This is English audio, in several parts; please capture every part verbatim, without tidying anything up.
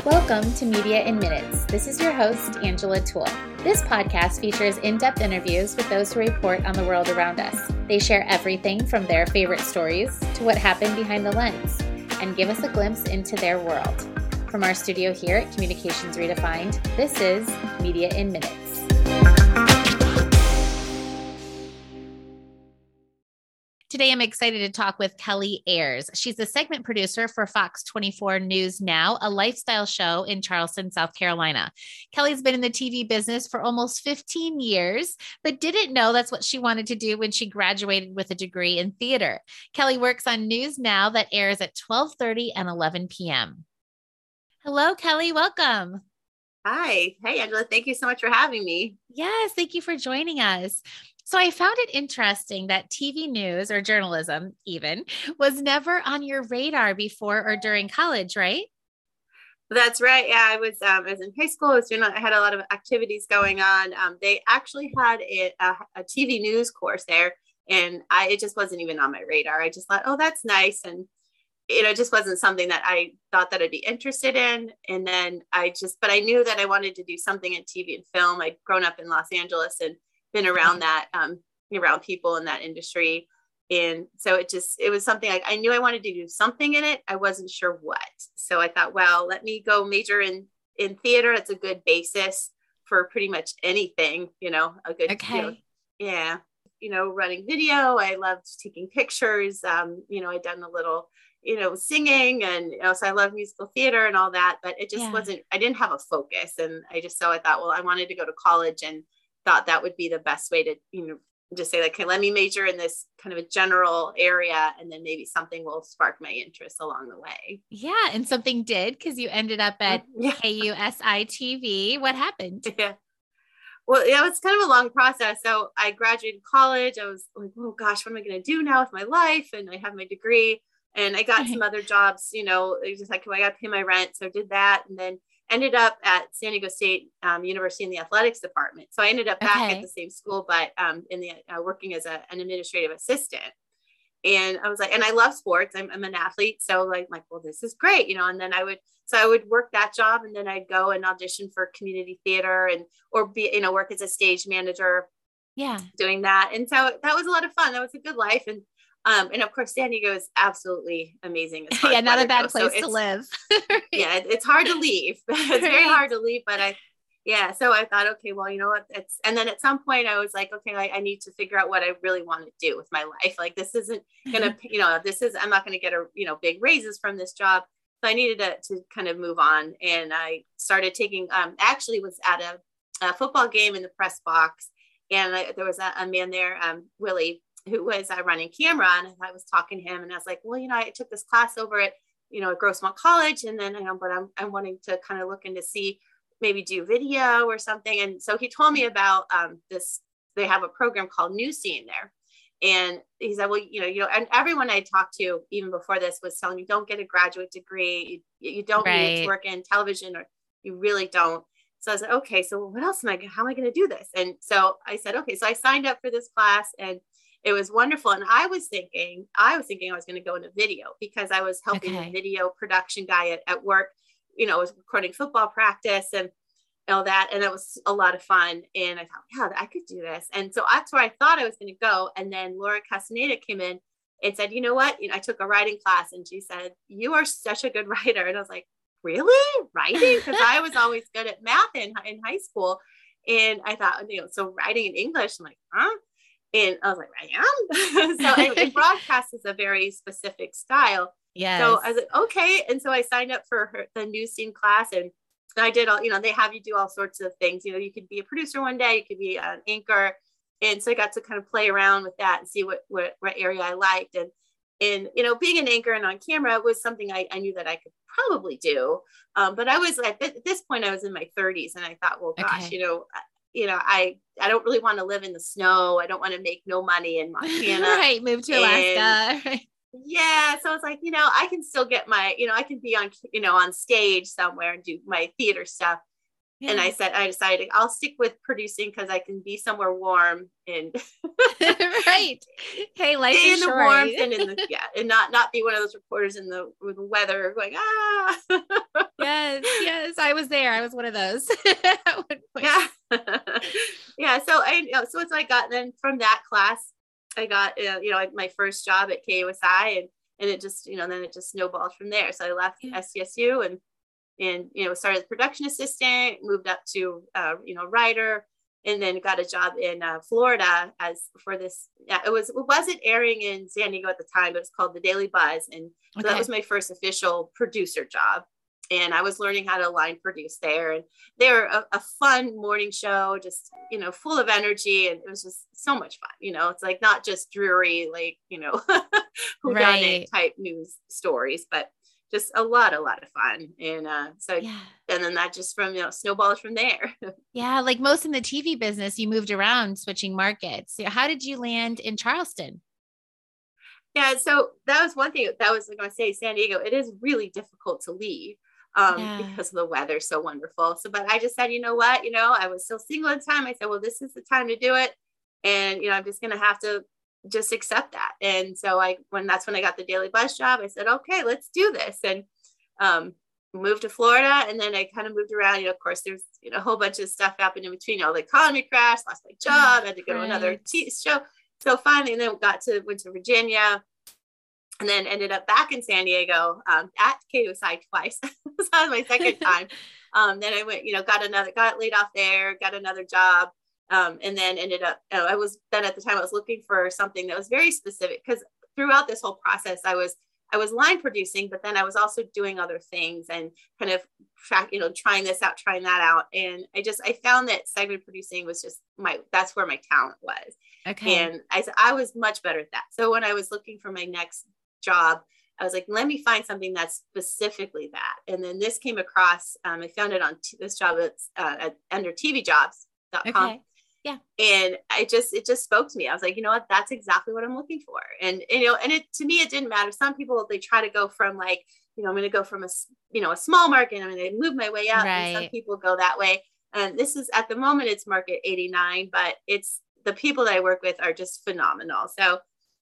Welcome to Media in Minutes. This is your host, Angela Toole. This podcast features in-depth interviews with those who report on the world around us. They share everything from their favorite stories to what happened behind the lens and give us a glimpse into their world. From our studio here at Communications Redefined, this is Media in Minutes. Today, I'm excited to talk with Kelly Ayers. She's the segment producer for Fox twenty-four News Now, a lifestyle show in Charleston, South Carolina. Kelly's been in the T V business for almost fifteen years, but didn't know that's what she wanted to do when she graduated with a degree in theater. Kelly works on News Now that airs at twelve thirty and eleven p.m. Hello, Kelly. Welcome. Hi. Hey, Angela. Thank you so much for having me. Yes, thank you for joining us. So I found it interesting that T V news or journalism even was never on your radar before or during college, right? That's right. Yeah, I was, um, I was in high school. I, was doing, I had a lot of activities going on. Um, they actually had a, a, a T V news course there, and I, it just wasn't even on my radar. I just thought, oh, that's nice. And, you know, it just wasn't something that I thought that I'd be interested in. And then I just, but I knew that I wanted to do something in T V and film. I'd grown up in Los Angeles and been around that, um, around people in that industry. And so it just, it was something like, I knew I wanted to do something in it. I wasn't sure what. So I thought, well, let me go major in, in theater. It's a good basis for pretty much anything, you know, a good, okay. you know, yeah, you know, running video. I loved taking pictures. Um, you know, I'd done a little, you know, singing, and, you know, so I love musical theater and all that, but it just yeah. wasn't, I didn't have a focus. And I just, so I thought, well, I wanted to go to college and thought that would be the best way to, you know, just say like, okay, let me major in this kind of a general area, and then maybe something will spark my interest along the way. Yeah. And something did, because you ended up at yeah. K U S I T V. What happened? Yeah. Well, yeah, it's kind of a long process. So I graduated college. I was like, oh gosh, what am I going to do now with my life? And I have my degree, and I got some other jobs, you know, just like, I got to pay my rent. So I did that. And then ended up at San Diego State um, University in the athletics department. So I ended up back okay. at the same school, but um, in the uh, working as a, an administrative assistant. And I was like, and I love sports. I'm, I'm an athlete. So like, like, well, this is great, you know, and then I would, so I would work that job, and then I'd go and audition for community theater and, or be, you know, work as a stage manager. Yeah. Doing that. And so that was a lot of fun. That was a good life. And Um, and of course, San Diego is absolutely amazing. As far yeah, as not a bad goes. place so to live. yeah, it's hard to leave. It's very hard to leave, but I, yeah. So I thought, okay, well, you know what? It's, and then at some point I was like, okay, I, I need to figure out what I really want to do with my life. Like, this isn't gonna, you know, this is, I'm not going to get a, you know, big raises from this job. So I needed to, to kind of move on. And I started taking, um, actually was at a, a football game in the press box. And I, there was a, a man there, um, Willie, who was uh, running camera, and I was talking to him, and I was like, well, you know, I took this class over at, you know, at Grossmont College. And then, you know, but I'm, I'm wanting to kind of look into see maybe do video or something. And so he told me about um, this, they have a program called New Scene there. And he said, well, you know, you know, and everyone I talked to even before this was telling me, don't get a graduate degree. You, you don't right. need to work in television, or you really don't. So I was like, okay, so what else am I, how am I going to do this? And so I said, okay, so I signed up for this class, and it was wonderful. And I was thinking, I was thinking I was going to go into video, because I was helping okay. the video production guy at, at work, you know, I was recording football practice and all that. And it was a lot of fun. And I thought, yeah, I could do this. And so that's where I thought I was going to go. And then Laura Castaneda came in and said, you know what, you know, I took a writing class, and she said, you are such a good writer. And I was like, really? Writing? Because I was always good at math in, in high school. And I thought, you know, so writing in English, I'm like, huh? And I was like, I am. so and, and broadcast is a very specific style. Yeah. So I was like, okay. And so I signed up for her, the News Scene class, and I did all, you know, they have you do all sorts of things. You know, you could be a producer one day, you could be an anchor. And so I got to kind of play around with that and see what, what, what area I liked. And, and, you know, being an anchor and on camera was something I, I knew that I could probably do. Um, but I was at this point, I was in my thirties, and I thought, well, gosh, okay. you know, you know, I, I don't really want to live in the snow. I don't want to make no money in Montana. right. Move to Alaska. And, yeah. So I was like, you know, I can still get my, you know, I can be on, you know, on stage somewhere and do my theater stuff. Yeah. And I said, I decided I'll stick with producing because I can be somewhere warm and right. Hey, life stay is in the short. warmth and in the, yeah, and not, not be one of those reporters in the, with the weather going, ah. Yes. Yes. I was there. I was one of those. Yeah. Yeah. So I, you know, so it's like, I got, then from that class, I got, uh, you know, my first job at K U S I, and, and it just, you know, then it just snowballed from there. So I left yeah. S C S U and, and, you know, started as production assistant, moved up to, uh, you know, writer, and then got a job in uh, Florida as for this. Yeah, it was, it wasn't airing in San Diego at the time, but it's called The Daily Buzz. And so okay. that was my first official producer job. And I was learning how to line produce there. And they were a, a fun morning show, just, you know, full of energy. And it was just so much fun. You know, it's like not just dreary, like, you know, whodunit right. type news stories, but just a lot, a lot of fun. And uh, so, yeah. and then that just from, you know, snowballs from there. Yeah. Like most in the T V business, you moved around switching markets. So how did you land in Charleston? Yeah. So that was one thing that was like, I say San Diego, it is really difficult to leave. Um, yeah. because of the weather so wonderful. So, but I just said, you know what, you know, I was still single at the time. I said, well, this is the time to do it. And, you know, I'm just going to have to just accept that. And so I, when that's when I got the Daily Buzz job, I said, okay, let's do this. And, um, moved to Florida. And then I kind of moved around, you know, of course there's, you know, a whole bunch of stuff happened in between, you know, the economy crashed, lost my job, had to go right. to another t- show. So finally, and then got to, went to Virginia, and then ended up back in San Diego um, at K U S I twice. That was my second time. Um, then I went, you know, got another, got laid off there, got another job. Um, and then ended up, uh, I was then at the time I was looking for something that was very specific, because throughout this whole process, I was, I was line producing, but then I was also doing other things and kind of track, you know, trying this out, trying that out. And I just, I found that segment producing was just my, that's where my talent was. Okay. And I, I was much better at that. So when I was looking for my next job, I was like, let me find something that's specifically that. And then this came across, um, I found it on t- this job at, uh, at under T V jobs dot com. Okay. Yeah. And I just, it just spoke to me. I was like, you know what, that's exactly what I'm looking for. And, you know, and it, to me, it didn't matter. Some people, they try to go from like, you know, I'm going to go from a, you know, a small market, I'm going to move my way up. Right. And some people go that way. And this is at the moment it's market eighty-nine, but it's the people that I work with are just phenomenal. So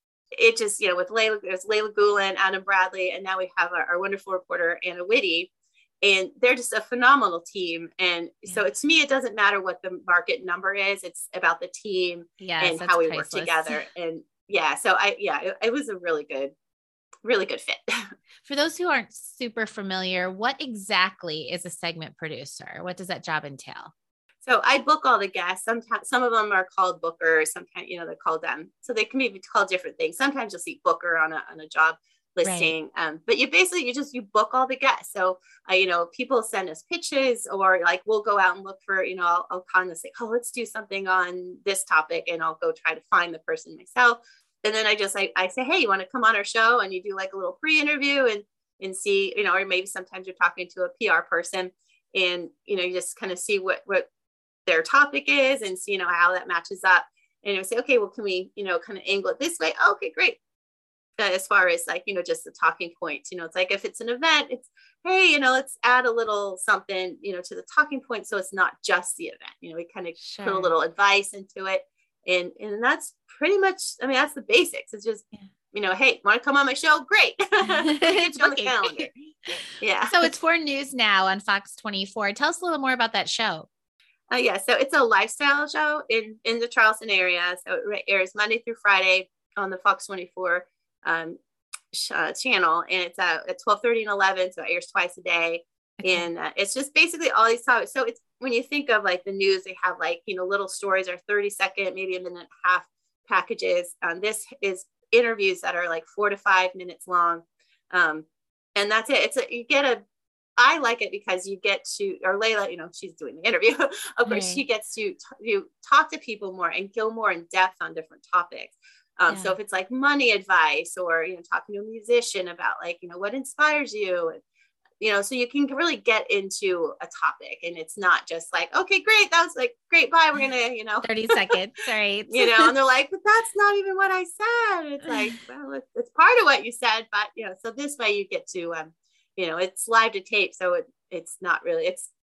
it just, you know, with Layla, there's Layla Gulen, Adam Bradley, and now we have our, our wonderful reporter, Anna Whitty, and they're just a phenomenal team. And yeah. so to me, it doesn't matter what the market number is. It's about the team yes, and how we priceless. work together. And yeah, so I, yeah, it, it was a really good, really good fit. For those who aren't super familiar, what exactly is a segment producer? What does that job entail? So I book all the guests. Sometimes some of them are called bookers. Sometimes, you know, they're called them. So they can be called different things. Sometimes you'll see booker on a, on a job listing. Right. Um, but you basically, you just, you book all the guests. So, uh, you know, people send us pitches, or like, we'll go out and look for, you know, I'll, I'll kind of say, oh, let's do something on this topic. And I'll go try to find the person myself. And then I just, I, I say, hey, you want to come on our show? And you do like a little pre-interview and, and see, you know, or maybe sometimes you're talking to a P R person and, you know, you just kind of see what, what, their topic is and see, you know, how that matches up. And you say, okay, well, can we, you know, kind of angle it this way? Oh, okay, great. Uh, as far as like, you know, just the talking points, you know, it's like, if it's an event, it's, hey, you know, let's add a little something, you know, to the talking point. So it's not just the event, you know, we kind of sure. put a little advice into it. And, and that's pretty much, I mean, that's the basics. It's just, yeah. you know, hey, want to come on my show? Great. Get you on the calendar. Yeah. So it's for News Now on Fox twenty-four. Tell us a little more about that show. Uh, yeah, so it's a lifestyle show in, in the Charleston area. So it airs Monday through Friday on the Fox twenty-four um, sh- uh, channel. And it's uh, at twelve thirty and eleven. So it airs twice a day. Okay. And uh, it's just basically all these topics. So it's, when you think of like the news, they have like, you know, little stories or thirty second, maybe a minute and a half packages. Um, this is interviews that are like four to five minutes long. Um, and that's it. It's a, you get a, I like it because you get to, or Layla, you know, she's doing the interview. Of course, right. she gets to, to talk to people more and go more in depth on different topics. Um, yeah. So if it's like money advice, or, you know, talking to a musician about like, you know, what inspires you, and, you know, so you can really get into a topic, and it's not just like, okay, great. That was like, great. Bye. We're going to, you know, thirty seconds. Right. You know, and they're like, but that's not even what I said. It's like, well, it's, it's part of what you said, but, you know, so this way you get to, um, you know, it's live to tape. So it, it's not really, it's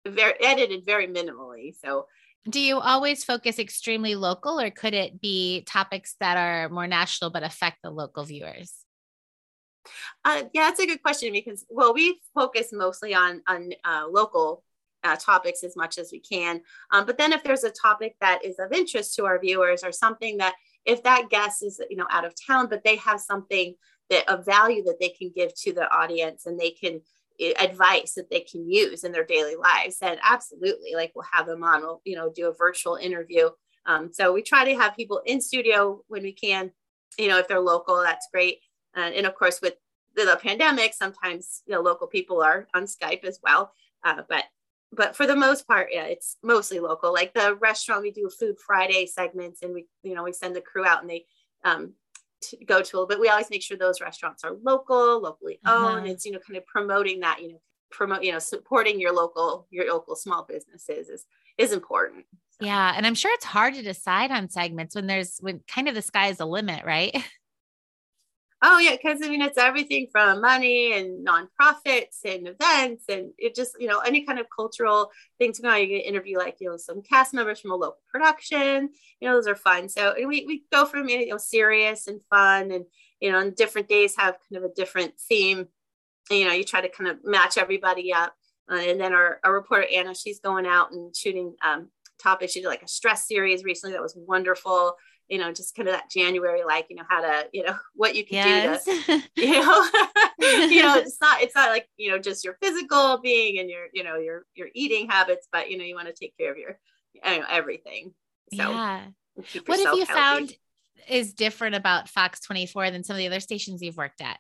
very edited very minimally. So do you always focus extremely local, or could it be topics that are more national but affect the local viewers? Uh, yeah, that's a good question because, well, we focus mostly on, on uh, local uh, topics as much as we can. Um, but then if there's a topic that is of interest to our viewers, or something that if that guest is, you know, out of town, but they have something that of value that they can give to the audience, and they can advice that they can use in their daily lives, then absolutely, like, we'll have them on, we'll, you know, do a virtual interview. Um, so we try to have people in studio when we can, you know, if they're local, that's great. Uh, and of course, with the, the pandemic, sometimes, you know, local people are on Skype as well. Uh, but but for the most part, yeah, it's mostly local. Like the restaurant, we do Food Friday segments, and we, you know, we send the crew out and they um, to go to, but we always make sure those restaurants are local, locally owned. Uh-huh. It's, you know, kind of promoting that, you know, promote, you know, supporting your local, your local small businesses is, is important. So. Yeah. And I'm sure it's hard to decide on segments when there's, when kind of the sky is the limit, right? Oh yeah. Cause I mean, it's everything from money and nonprofits and events, and it just, you know, any kind of cultural things going on. You can interview, like, you know, some cast members from a local production, you know, those are fun. So and we, we go from, you know, serious and fun, and, you know, on different days have kind of a different theme. And, you know, you try to kind of match everybody up. Uh, and then our, our reporter, Anna, she's going out and shooting um, topics. She did like a stress series recently that was wonderful. You know, just kind of that January, like, you know, how to, you know, what you can yes. do to, you know, you know, it's not, it's not like, you know, just your physical being and your, you know, your, your eating habits, but, you know, you want to take care of your, you know, everything. So yeah. What have you healthy. found is different about Fox twenty-four than some of the other stations you've worked at?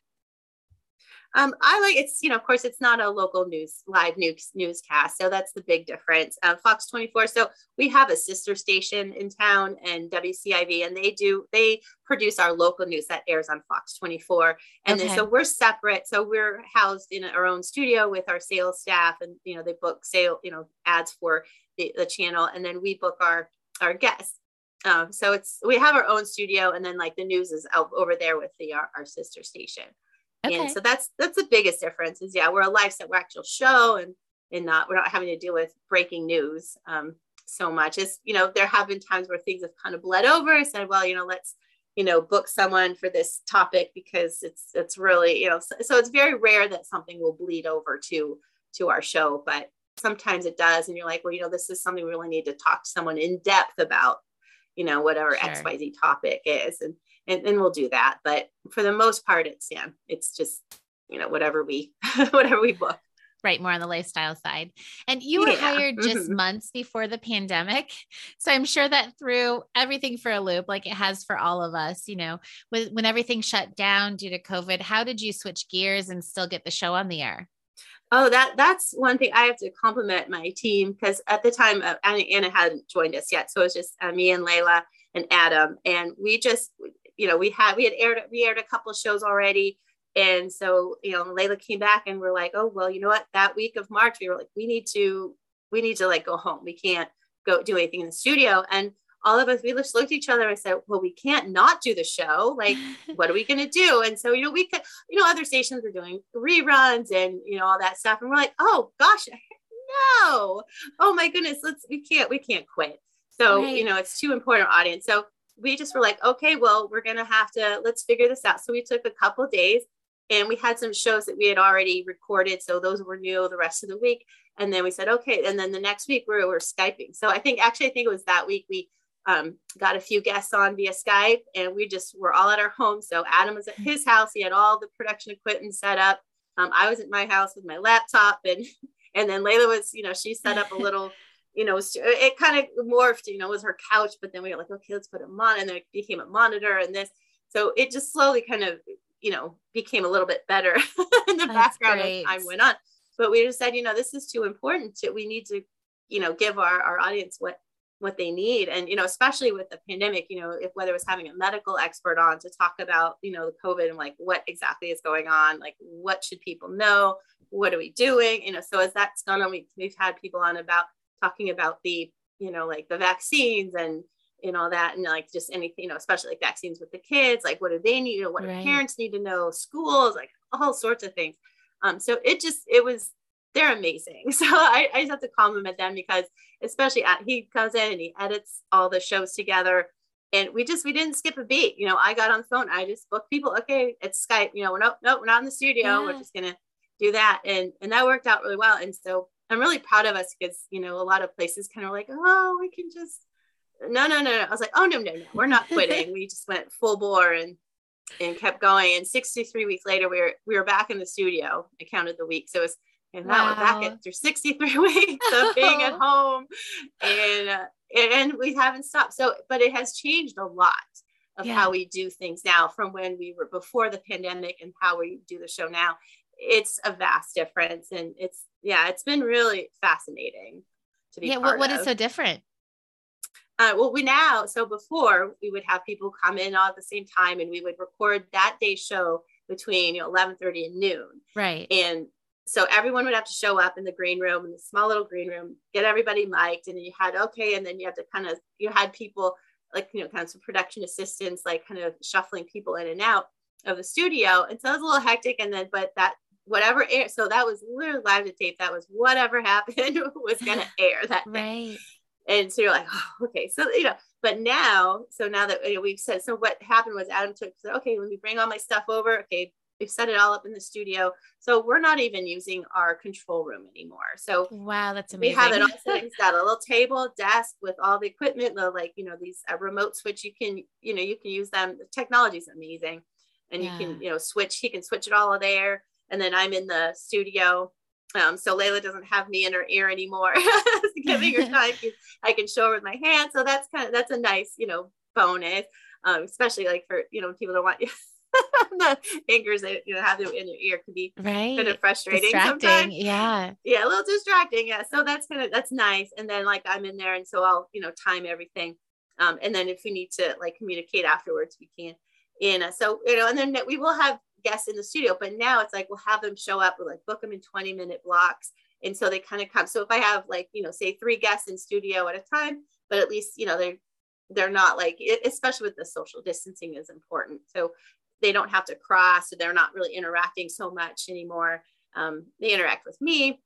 Um, I like, it's, you know, of course, it's not a local news, live news newscast. So that's the big difference. Uh, Fox twenty-four. So we have a sister station in town, and W C I V, and they do, they produce our local news that airs on Fox twenty-four. And okay. then, so we're separate. So we're housed in our own studio with our sales staff, and, you know, they book sale, you know, ads for the, the channel. And then we book our, our guests. Um, so it's, we have our own studio, and then, like, the news is out over there with the, our, our sister station. Okay. And so that's, that's the biggest difference is, yeah, we're a live set, we're actual show, and, and not, we're not having to deal with breaking news um, so much. It's, you know, there have been times where things have kind of bled over and said, well, you know, let's, you know, book someone for this topic because it's, it's really, you know, so, so it's very rare that something will bleed over to, to our show, but sometimes it does. And you're like, well, you know, this is something we really need to talk to someone in depth about, you know, whatever sure. X Y Z topic is. And, And then we'll do that. But for the most part, it's, yeah, it's just, you know, whatever we, whatever we book. Right. More on the lifestyle side. And you were yeah. hired just mm-hmm. months before the pandemic. So I'm sure that threw everything for a loop, like it has for all of us, you know, when, when everything shut down due to COVID, how did you switch gears and still get the show on the air? Oh, that that's one thing I have to compliment my team, because at the time, uh, Anna, Anna hadn't joined us yet. So it was just uh, me and Layla and Adam. And we just, you know, we had, we had aired, we aired a couple of shows already. And so, you know, Layla came back and we're like, oh, well, you know what, that week of March, we were like, we need to, we need to like go home. We can't go do anything in the studio. And all of us, we just looked at each other and said, well, we can't not do the show. Like, what are we going to do? And so, you know, we could, you know, other stations were doing reruns and, you know, all that stuff. And we're like, oh gosh, no, oh my goodness, let's, we can't, we can't quit. So, right. you know, it's too important audience. So we just were like, okay, well, we're going to have to, let's figure this out. So we took a couple of days and we had some shows that we had already recorded. So those were new the rest of the week. And then we said, okay. And then the next week we were Skyping. So I think, actually, I think it was that week we um, got a few guests on via Skype, and we just were all at our home. So Adam was at his house. He had all the production equipment set up. Um, I was at my house with my laptop, and, and then Layla was, you know, she set up a little, you know, it kind of morphed, you know, it was her couch, but then we were like, okay, let's put a monitor, and then it became a monitor and this. So it just slowly kind of, you know, became a little bit better in the That's background great. As time went on. But we just said, you know, this is too important to, we need to, you know, give our, our audience what, what they need. And, you know, especially with the pandemic, you know, if whether it was having a medical expert on to talk about, you know, the COVID and like what exactly is going on, like what should people know? What are we doing? You know, so as that's gone on, we, we've had people on about talking about the, you know, like the vaccines and, and all that. And like just anything, you know, especially like vaccines with the kids, like what do they need? You know, what do right. parents need to know, schools, like all sorts of things. Um, so it just, it was they're amazing. So I, I just have to compliment them because especially at, he comes in and he edits all the shows together. And we just, we didn't skip a beat. You know, I got on the phone, I just booked people. Okay, it's Skype, you know, no, no, we're not in the studio. Yeah. We're just going to do that. And, and that worked out really well. And so I'm really proud of us because, you know, a lot of places kind of like, oh, we can just, no, no, no, no. I was like, oh, no, no, no, we're not quitting. We just went full bore and, and kept going. And sixty-three weeks later, we were, we were back in the studio. I counted the weeks. So it was, and now wow. we're back after sixty-three weeks of being at home. And, uh, and we haven't stopped. So, but it has changed a lot of yeah. how we do things now from when we were before the pandemic and how we do the show now. It's a vast difference. And it's, yeah, it's been really fascinating to be yeah, part what, what of. is so different? Uh, well, we now, so before we would have people come in all at the same time and we would record that day's show between, you know, eleven thirty and noon. Right. And so everyone would have to show up in the green room, in the small little green room, get everybody mic'd, and you had, okay. And then you have to kind of, you had people like, you know, kind of some production assistants, like kind of shuffling people in and out of the studio. And so it was a little hectic. And then, but that, whatever air, so that was literally live to tape. That was whatever happened was going to air that day. Right. And so you're like, oh, okay. So, you know, but now, so now that you know, we've said, so what happened was Adam took, said, okay, let me bring all my stuff over. Okay. We've set it all up in the studio. So we're not even using our control room anymore. So wow, that's amazing. We have it all set. It's got a little table, desk with all the equipment, the, like, you know, these uh, remote switch, you can, you know, you can use them. The technology is amazing. And yeah. you can, you know, switch, he can switch it all there. And then I'm in the studio. Um, so Layla doesn't have me in her ear anymore. Giving her time, I can show her with my hand. So that's kind of, that's a nice, you know, bonus, um, especially like for, you know, people don't want you. The fingers that you know have them in your ear can be right. kind of frustrating sometimes. Yeah. Yeah, a little distracting. Yeah. So that's kind of that's nice. And then like I'm in there and so I'll, you know, time everything. Um, and then if we need to like communicate afterwards, we can. And uh, so, you know, and then we will have guests in the studio, but now it's like we'll have them show up, we'll like book them in twenty minute blocks. And so they kind of come. So if I have like, you know, say three guests in studio at a time, but at least, you know, they're they're not like, especially with the social distancing is important. So they don't have to cross, so they're not really interacting so much anymore. Um, they interact with me,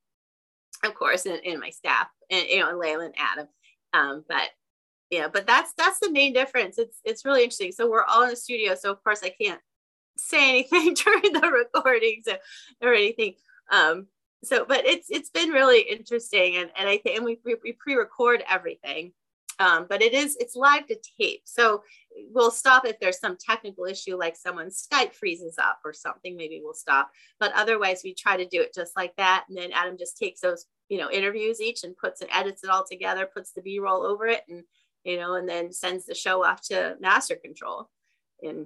of course, and, and my staff, and you know, and Layla and Adam. Um, but yeah, but that's that's the main difference. It's it's really interesting. So we're all in the studio, so of course I can't say anything during the recordings or, or anything. Um, so, but it's it's been really interesting, and and I think and we we pre-record everything. Um, but it is, it's live to tape. So we'll stop if there's some technical issue, like someone's Skype freezes up or something, maybe we'll stop. But otherwise we try to do it just like that. And then Adam just takes those, you know, interviews each and puts it, edits it all together, puts the B-roll over it and, you know, and then sends the show off to master control and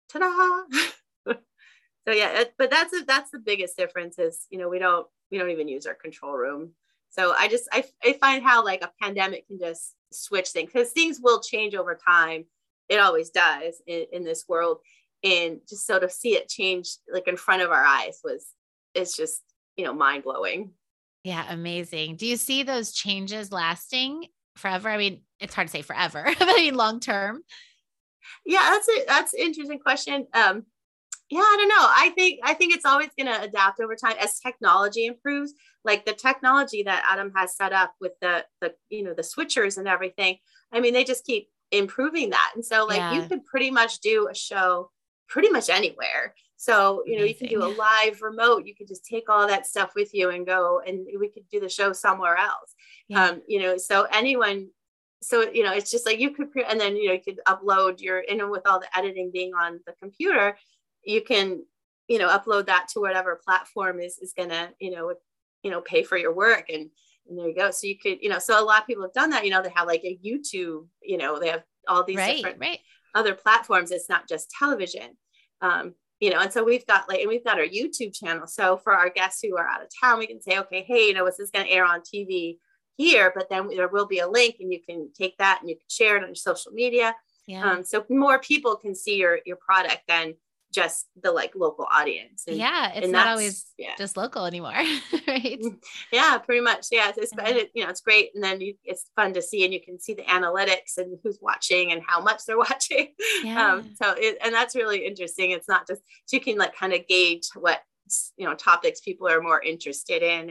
ta-da. So yeah, it, but that's, a, that's the biggest difference is, you know, we don't, we don't even use our control room. So I just, I, I find how like a pandemic can just switch things because things will change over time. It always does in, in this world. And just sort of see it change like in front of our eyes was, it's just, you know, mind blowing. Yeah. Amazing. Do you see those changes lasting forever? I mean, it's hard to say forever, but I mean, long-term. Yeah, that's a, that's an interesting question. Um, Yeah, I don't know. I think I think it's always going to adapt over time as technology improves. Like the technology that Adam has set up with the the you know the switchers and everything. I mean, they just keep improving that, and so like yeah. you could pretty much do a show pretty much anywhere. So you know Amazing. You can do a live remote. You could just take all that stuff with you and go, and we could do the show somewhere else. Yeah. Um, you know, so anyone. So you know, it's just like you could, and then you know you could upload your, you know, with all the editing being on the computer. You can, you know, upload that to whatever platform is, is going to, you know, you know, pay for your work. And, and there you go. So you could, you know, so a lot of people have done that, you know, they have like a YouTube, you know, they have all these right, different right. other platforms. It's not just television, um, you know, and so we've got like, and we've got our YouTube channel. So for our guests who are out of town, we can say, okay, hey, you know, this is going to air on T V here, but then there will be a link and you can take that and you can share it on your social media. Yeah. Um, so more people can see your, your product than just the like local audience. And, yeah. It's not always yeah. just local anymore. Right. Yeah, pretty much. Yeah. It's, yeah. you know, it's great. And then you, it's fun to see, and you can see the analytics and who's watching and how much they're watching. Yeah. Um, so it, and that's really interesting. It's not just, so you can like kind of gauge what, you know, topics people are more interested in. And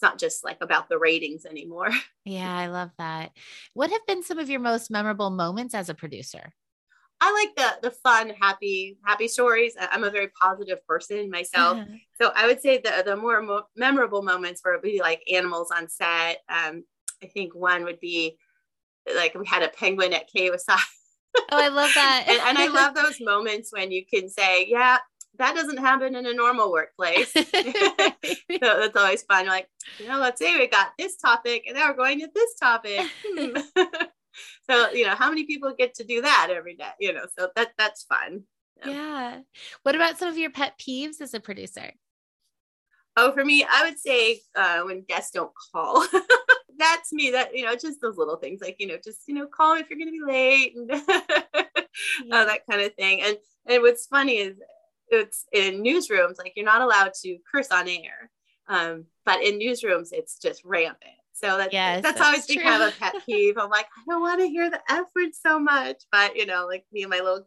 not just like about the ratings anymore. Yeah, I love that. What have been some of your most memorable moments as a producer? I like the the fun, happy, happy stories. I'm a very positive person myself. Uh-huh. So I would say the the more mo- memorable moments where it would be like animals on set. Um, I think one would be like we had a penguin at K O S I. Oh, I love that. and, and I love those moments when you can say, yeah, that doesn't happen in a normal workplace. So that's always fun. Like, you know, let's say we got this topic and now we're going to this topic. Hmm. So, you know, how many people get to do that every day? You know, so that that's fun. Yeah. yeah. What about some of your pet peeves as a producer? Oh, for me, I would say uh, when guests don't call. That's me. That, you know, just those little things like, you know, just, you know, call if you're going to be late and yeah. uh, that kind of thing. And and what's funny is it's in newsrooms, like you're not allowed to curse on air. Um, but in newsrooms, it's just rampant. So that's, yes, that's, that's always been kind of a pet peeve. I'm like, I don't want to hear the F word so much, but you know, like me and my little,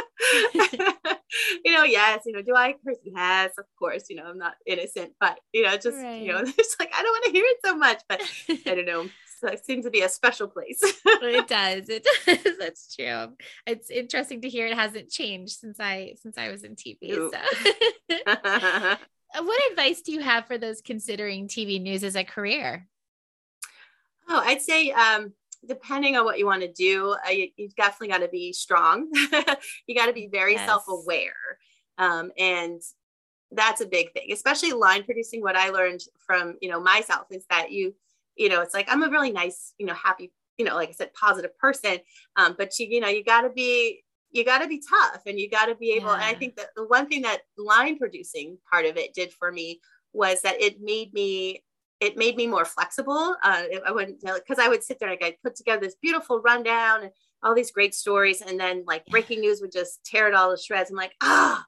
you know, yes, you know, do I curse? Yes, of course, you know, I'm not innocent, but you know, just, right. you know, it's like, I don't want to hear it so much, but I don't know. So it seems to be a special place. It does. It does. That's true. It's interesting to hear it hasn't changed since I, since I was in T V. So. What advice do you have for those considering T V news as a career? Oh, I'd say, um, depending on what you want to do, uh, you, you've definitely got to be strong. You got to be very yes. self-aware. Um, and that's a big thing, especially line producing. What I learned from, you know, myself is that you, you know, it's like, I'm a really nice, you know, happy, you know, like I said, positive person. Um, but you, you know, you gotta be, you gotta be tough and you gotta be able. Yeah. And I think that the one thing that line producing part of it did for me was that it made me, it made me more flexible. Uh, I wouldn't, because I would sit there and I'd put together this beautiful rundown and all these great stories. And then like breaking news would just tear it all to shreds. I'm like, ah,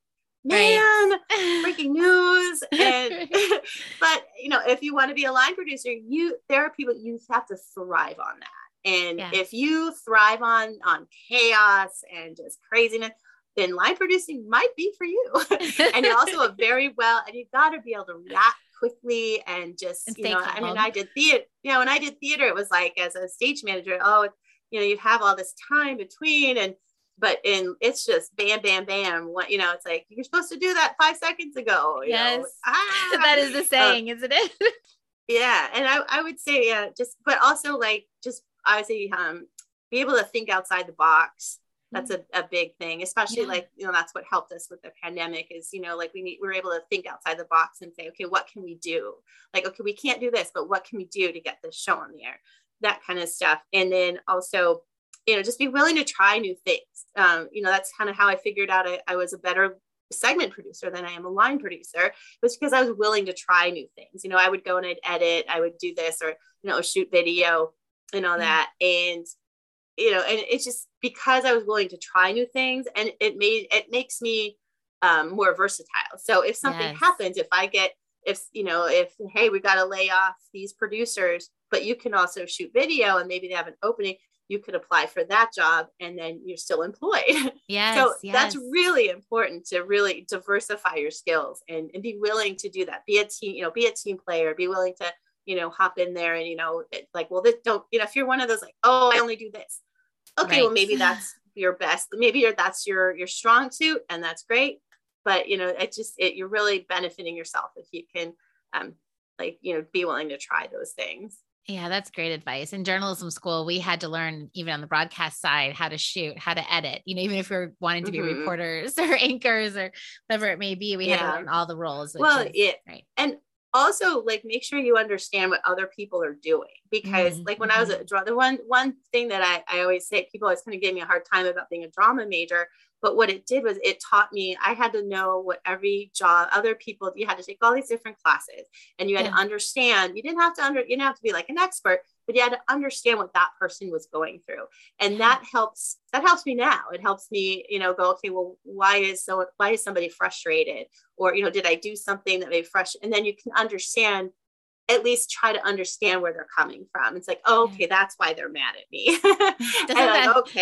man, right. breaking news. And, but you know, if you want to be a line producer, you, there are people, you have to thrive on that. And yeah. if you thrive on, on chaos and just craziness, then line producing might be for you. And you're also a very well, and you've got to be able to react quickly and just, and you know, calm. I mean, I did theater, you know, when I did theater, it was like, as a stage manager, oh, you know, you'd have all this time between and, but in, it's just bam, bam, bam. What, you know, it's like, you're supposed to do that five seconds ago. You yes. know? Ah! That is the saying, uh, isn't it? Yeah. And I, I would say, yeah, just, but also like, just, I would say, um, be able to think outside the box. That's a, a big thing, especially yeah. like, you know, that's what helped us with the pandemic is, you know, like we need, we're able to think outside the box and say, okay, what can we do? Like, okay, we can't do this, but what can we do to get this show on the air? That kind of stuff. And then also, you know, just be willing to try new things. Um, you know, that's kind of how I figured out I, I was a better segment producer than I am a line producer. It was because I was willing to try new things. You know, I would go and I'd edit, I would do this or, you know, shoot video and all that. And, you know, and it's just because I was willing to try new things and it made, it makes me um, more versatile. So if something yes. happens, if I get, if, you know, if, hey, we got to lay off these producers, but you can also shoot video and maybe they have an opening, you could apply for that job and then you're still employed. Yes, so yes. that's really important to really diversify your skills and, and be willing to do that. Be a team, you know, be a team player, be willing to, you know, hop in there and, you know, like, well, this don't, you know, if you're one of those like, oh, I only do this. Okay, right. Well, maybe that's your best. Maybe you're, that's your, your strong suit and that's great. But, you know, it just, it, you're really benefiting yourself if you can, um, like, you know, be willing to try those things. Yeah, that's great advice. In journalism school, we had to learn, even on the broadcast side, how to shoot, how to edit, you know, even if we're wanting to be mm-hmm. reporters or anchors or whatever it may be, we yeah. had to learn all the roles. Well, is, yeah. Right. And also like, make sure you understand what other people are doing, because mm-hmm. like when I was a drama, the one, one thing that I, I always say, people always kind of give me a hard time about being a drama major, but what it did was it taught me, I had to know what every job, other people, you had to take all these different classes and you had yeah. to understand, you didn't have to under, you didn't have to be like an expert, but you had to understand what that person was going through. And yeah. that helps, that helps me now. It helps me, you know, go, okay, well, why is so, why is somebody frustrated? Or, you know, did I do something that made frustrated? And then you can understand, at least try to understand where they're coming from. It's like, oh, okay, that's why they're mad at me. And like, okay.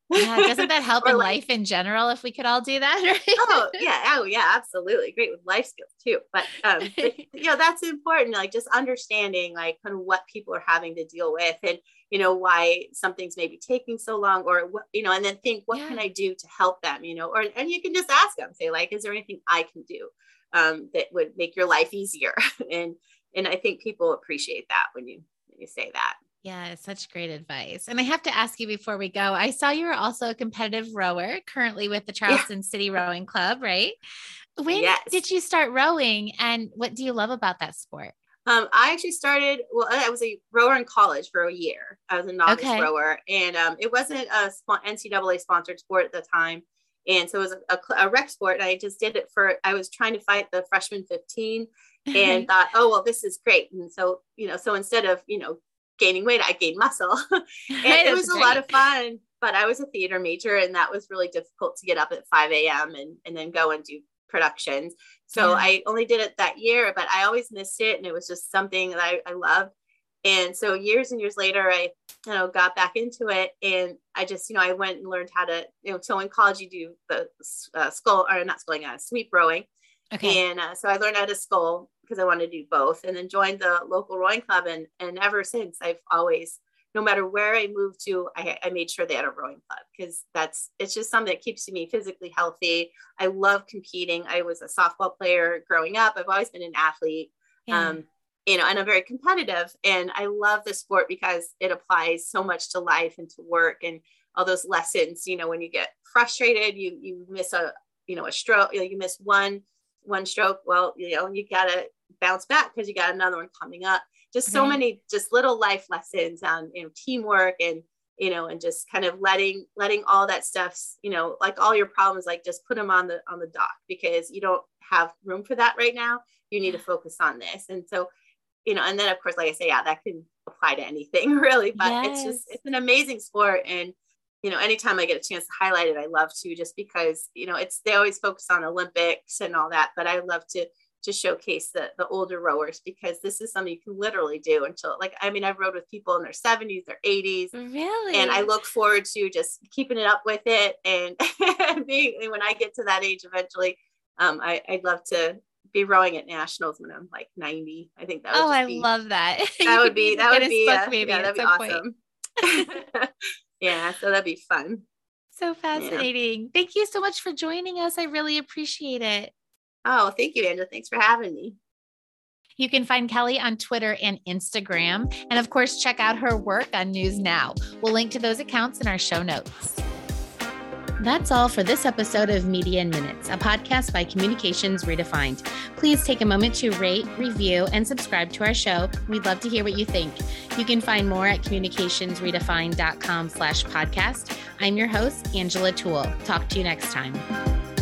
Yeah, doesn't that help in like, life in general if we could all do that? Right? Oh yeah, oh yeah, absolutely. Great with life skills too. But um, but you know, that's important, like just understanding like kind of what people are having to deal with and you know, why something's maybe taking so long or what, you know, and then think, what yeah. can I do to help them, you know, or and you can just ask them, say, like, is there anything I can do um that would make your life easier? and and I think people appreciate that when you when you say that. Yeah, such great advice. And I have to ask you before we go, I saw you were also a competitive rower currently with the Charleston yeah. City Rowing Club, right? When yes. did you start rowing and what do you love about that sport? Um, I actually started, well, I was a rower in college for a year. I was a novice okay. rower and um, it wasn't a N C double A sponsored sport at the time. And so it was a, a, a rec sport. And I just did it for, I was trying to fight the freshman fifteen and thought, oh, well, this is great. And so, you know, so instead of, you know, gaining weight, I gained muscle and it was great. A lot of fun, but I was a theater major and that was really difficult to get up at five a.m. and, and then go and do productions. So yeah. I only did it that year, but I always missed it. And it was just something that I, I loved. And so years and years later, I, you know, got back into it and I just, you know, I went and learned how to, you know, so in college you do the uh, scull or not sculling, uh, sweep rowing. Okay. And uh, so I learned how to scull because I wanted to do both and then joined the local rowing club. And, and ever since I've always, no matter where I moved to, I, I made sure they had a rowing club because that's, it's just something that keeps me physically healthy. I love competing. I was a softball player growing up. I've always been an athlete, yeah. um, you know, and I'm very competitive and I love the sport because it applies so much to life and to work and all those lessons, you know, when you get frustrated, you, you miss a, you know, a stroke, you know, you miss one, one stroke. Well, you know, you got to bounce back because you got another one coming up. Just so right. many, just little life lessons on, you know, teamwork and, you know, and just kind of letting, letting all that stuff, you know, like all your problems, like just put them on the, on the dock because you don't have room for that right now. You need to focus on this. And so, you know, and then of course, like I say, yeah, that can apply to anything really, but yes. it's just, it's an amazing sport. And, you know, anytime I get a chance to highlight it, I love to just because, you know, it's, they always focus on Olympics and all that, but I love to, to showcase the, the older rowers because this is something you can literally do until like, I mean, I've rowed with people in their seventies, their eighties. Really? And I look forward to just keeping it up with it. And being, and when I get to that age, eventually, um, I, I'd love to be rowing at nationals when I'm like ninety. I think that would Oh, I be, love that. That would be, that would be, uh, yeah, that'd be awesome. Yeah. So that'd be fun. So fascinating. Yeah. Thank you so much for joining us. I really appreciate it. Oh, thank you, Angela. Thanks for having me. You can find Kelly on Twitter and Instagram. And of course, check out her work on News Now. We'll link to those accounts in our show notes. That's all for this episode of Media in Minutes, a podcast by Communications Redefined. Please take a moment to rate, review, and subscribe to our show. We'd love to hear what you think. You can find more at communicationsredefined.com slash podcast. I'm your host, Angela Toole. Talk to you next time.